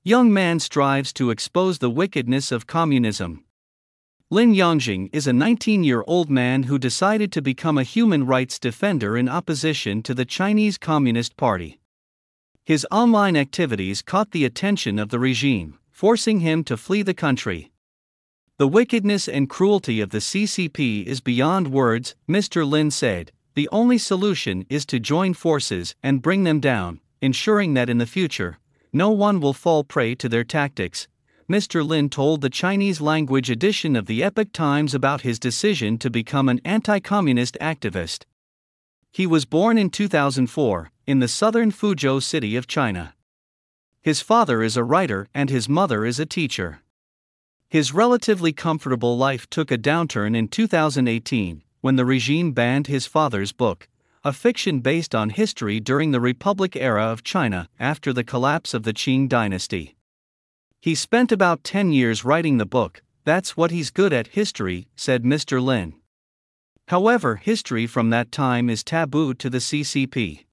Young man strives to expose the wickedness of communism. Lin Yongjing is a 19-year-old man who decided to become a human rights defender in opposition to the Chinese Communist Party. His online activities caught the attention of the regime, forcing him to flee the country. The wickedness and cruelty of the CCP is beyond words, Mr. Lin said. The only solution is to join forces and bring them down, ensuring that in the future, no one will fall prey to their tactics, Mr. Lin told the Chinese-language edition of the Epoch Times about his decision to become an anti-communist activist. He was born in 2004, in the southern Fuzhou city of China. His father is a writer and his mother is a teacher. His relatively comfortable life took a downturn in 2018, when the regime banned his father's book, a fiction based on history during the Republic era of China after the collapse of the Qing dynasty. He spent about 10 years writing the book. That's what he's good at, history, said Mr. Lin. However, history from that time is taboo to the CCP.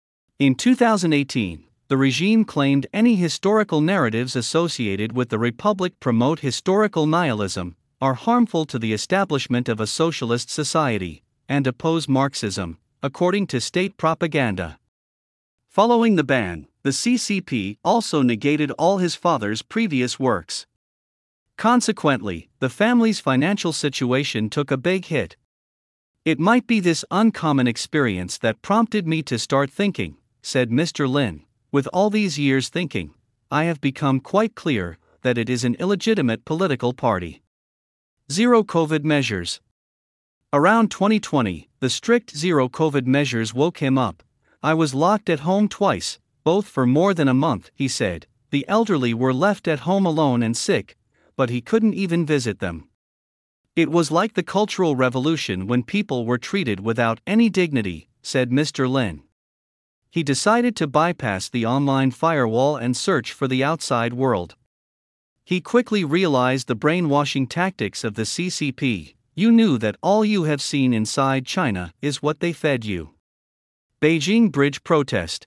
In 2018, the regime claimed any historical narratives associated with the Republic promote historical nihilism, are harmful to the establishment of a socialist society, and oppose Marxism, according to state propaganda. Following the ban, the CCP also negated all his father's previous works. Consequently, the family's financial situation took a big hit. It might be this uncommon experience that prompted me to start thinking, said Mr. Lin. With all these years thinking, I have become quite clear that it is an illegitimate political party. Zero COVID measures. Around 2020, the strict zero COVID measures woke him up. I was locked at home twice, both for more than a month, he said. The elderly were left at home alone and sick, but he couldn't even visit them. It was like the Cultural Revolution when people were treated without any dignity, said Mr. Lin. He decided to bypass the online firewall and search for the outside world. He quickly realized the brainwashing tactics of the CCP. You knew that all you have seen inside China is what they fed you. Beijing Bridge Protest.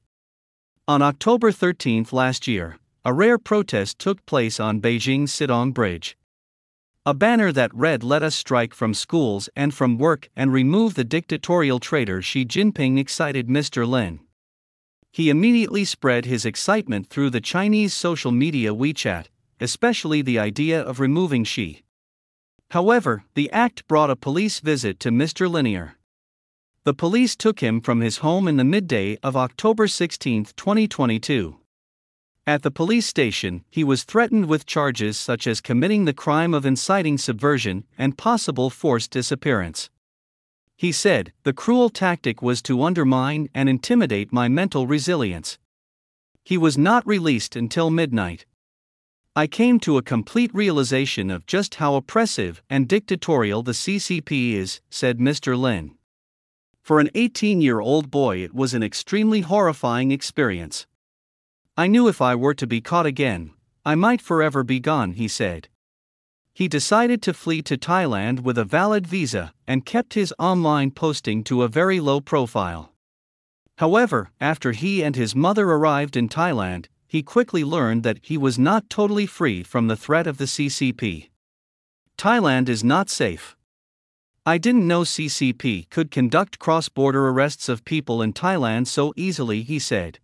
On October 13 last year, a rare protest took place on Beijing's Sidong Bridge. A banner that read "Let us strike from schools and from work and remove the dictatorial traitor Xi Jinping" excited Mr. Lin. He immediately spread his excitement through the Chinese social media WeChat, especially the idea of removing Xi. However, the act brought a police visit to Mr. Linier. The police took him from his home in the midday of October 16, 2022. At the police station, he was threatened with charges such as committing the crime of inciting subversion and possible forced disappearance. He said, "The cruel tactic was to undermine and intimidate my mental resilience." He was not released until midnight. I came to a complete realization of just how oppressive and dictatorial the CCP is, said Mr. Lin. For an 18-year-old boy, it was an extremely horrifying experience. I knew if I were to be caught again, I might forever be gone, he said. He decided to flee to Thailand with a valid visa and kept his online posting to a very low profile. However, after he and his mother arrived in Thailand, he quickly learned that he was not totally free from the threat of the CCP. Thailand is not safe. I didn't know CCP could conduct cross-border arrests of people in Thailand so easily, he said.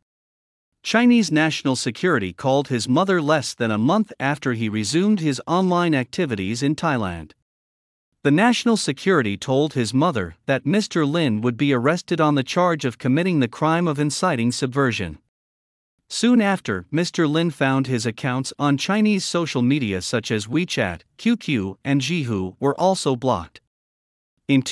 Chinese national security called his mother less than a month after he resumed his online activities in Thailand. The national security told his mother that Mr. Lin would be arrested on the charge of committing the crime of inciting subversion. Soon after, Mr. Lin found his accounts on Chinese social media such as WeChat, QQ, and Zhihu were also blocked. In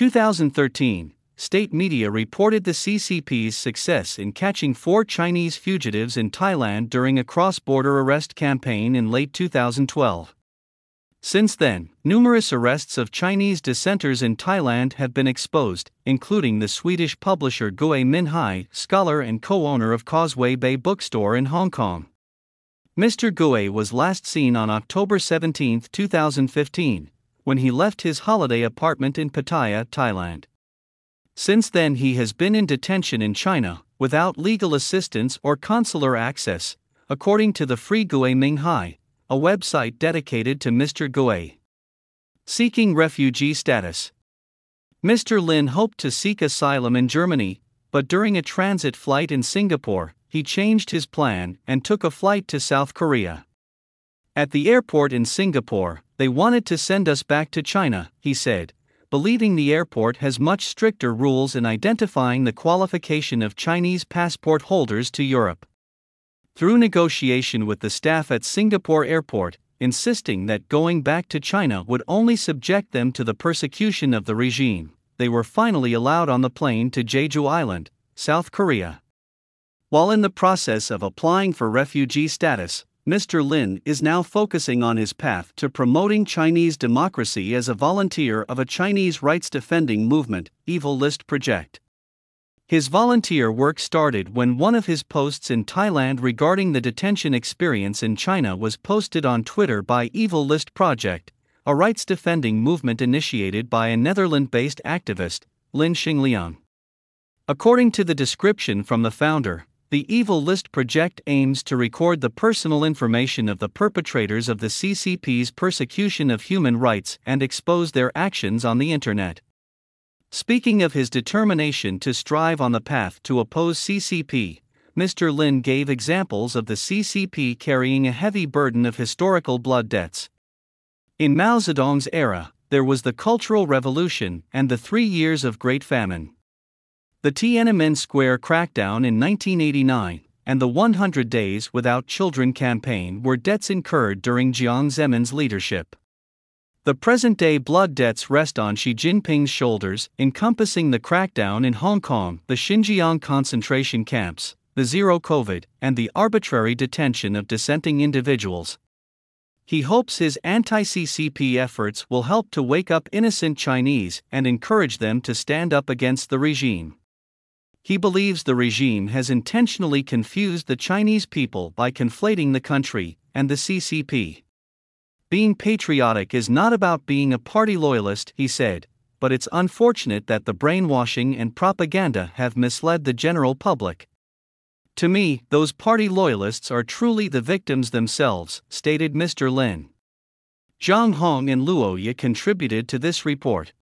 2013, state media reported the CCP's success in catching 4 Chinese fugitives in Thailand during a cross-border arrest campaign in late 2012. Since then, numerous arrests of Chinese dissenters in Thailand have been exposed, including the Swedish publisher Gui Minhai, scholar and co-owner of Causeway Bay Bookstore in Hong Kong. Mr. Gui was last seen on October 17, 2015, when he left his holiday apartment in Pattaya, Thailand. Since then he has been in detention in China, without legal assistance or consular access, according to the Free Gue Minghai, a website dedicated to Mr. Gue. Seeking refugee status. Mr. Lin hoped to seek asylum in Germany, but during a transit flight in Singapore, he changed his plan and took a flight to South Korea. At the airport in Singapore, they wanted to send us back to China, he said, believing the airport has much stricter rules in identifying the qualification of Chinese passport holders to Europe. Through negotiation with the staff at Singapore Airport, insisting that going back to China would only subject them to the persecution of the regime, they were finally allowed on the plane to Jeju Island, South Korea. While in the process of applying for refugee status, Mr. Lin is now focusing on his path to promoting Chinese democracy as a volunteer of a Chinese rights-defending movement, Evil List Project. His volunteer work started when one of his posts in Thailand regarding the detention experience in China was posted on Twitter by Evil List Project, a rights-defending movement initiated by a Netherlands-based activist, Lin Xingliang. According to the description from the founder, the Evil List Project aims to record the personal information of the perpetrators of the CCP's persecution of human rights and expose their actions on the internet. Speaking of his determination to strive on the path to oppose CCP, Mr. Lin gave examples of the CCP carrying a heavy burden of historical blood debts. In Mao Zedong's era, there was the Cultural Revolution and the 3 years of Great Famine. The Tiananmen Square crackdown in 1989 and the 100 Days Without Children campaign were debts incurred during Jiang Zemin's leadership. The present-day blood debts rest on Xi Jinping's shoulders, encompassing the crackdown in Hong Kong, the Xinjiang concentration camps, the Zero COVID, and the arbitrary detention of dissenting individuals. He hopes his anti-CCP efforts will help to wake up innocent Chinese and encourage them to stand up against the regime. He believes the regime has intentionally confused the Chinese people by conflating the country and the CCP. Being patriotic is not about being a party loyalist, he said, but it's unfortunate that the brainwashing and propaganda have misled the general public. To me, those party loyalists are truly the victims themselves, stated Mr. Lin. Zhang Hong and Luo Ye contributed to this report.